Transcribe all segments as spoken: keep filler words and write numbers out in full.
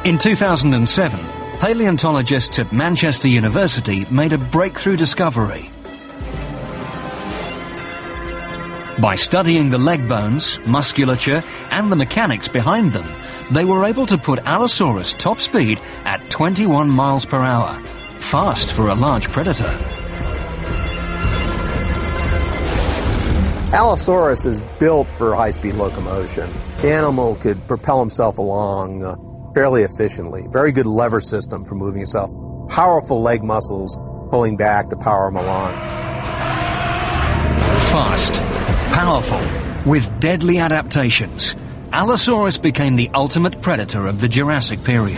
In two thousand seven, paleontologists at Manchester University made a breakthrough discovery. By studying the leg bones, musculature, and the mechanics behind them, they were able to put Allosaurus top speed at twenty-one miles per hour, fast for a large predator. Allosaurus is built for high-speed locomotion. The animal could propel himself along uh, fairly efficiently. Very good lever system for moving itself. Powerful leg muscles pulling back to power him along. Fast, powerful, with deadly adaptations, Allosaurus became the ultimate predator of the Jurassic period.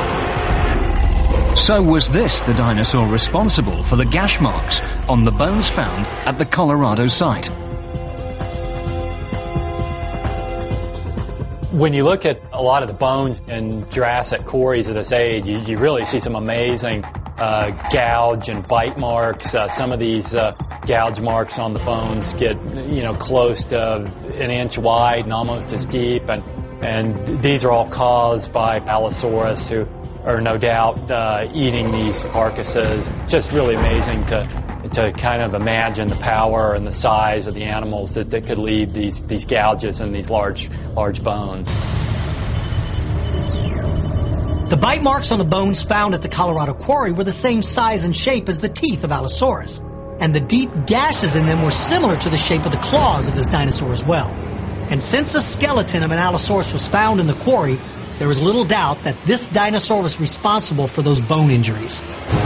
So was this the dinosaur responsible for the gash marks on the bones found at the Colorado site? When you look at a lot of the bones in Jurassic quarries of this age, you, you really see some amazing uh, gouge and bite marks. Uh, some of these uh, gouge marks on the bones get, you know, close to an inch wide and almost as deep, and and these are all caused by Allosaurus, who are no doubt uh, eating these carcasses. It's just really amazing to to kind of imagine the power and the size of the animals that, that could leave these these gouges and these large large bones. The bite marks on the bones found at the Colorado quarry were the same size and shape as the teeth of Allosaurus, and the deep gashes in them were similar to the shape of the claws of this dinosaur as well. And since the skeleton of an Allosaurus was found in the quarry, there is little doubt that this dinosaur was responsible for those bone injuries.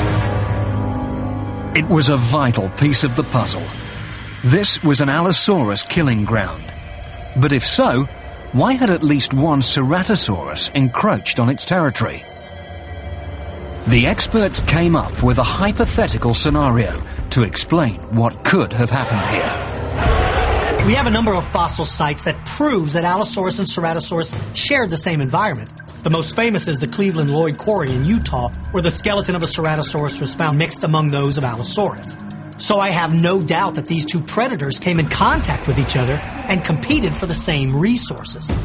It was a vital piece of the puzzle. This was an Allosaurus killing ground. But if so, why had at least one Ceratosaurus encroached on its territory? The experts came up with a hypothetical scenario to explain what could have happened here. We have a number of fossil sites that proves that Allosaurus and Ceratosaurus shared the same environment. The most famous is the Cleveland Lloyd Quarry in Utah, where the skeleton of a Ceratosaurus was found mixed among those of Allosaurus. So I have no doubt that these two predators came in contact with each other and competed for the same resources.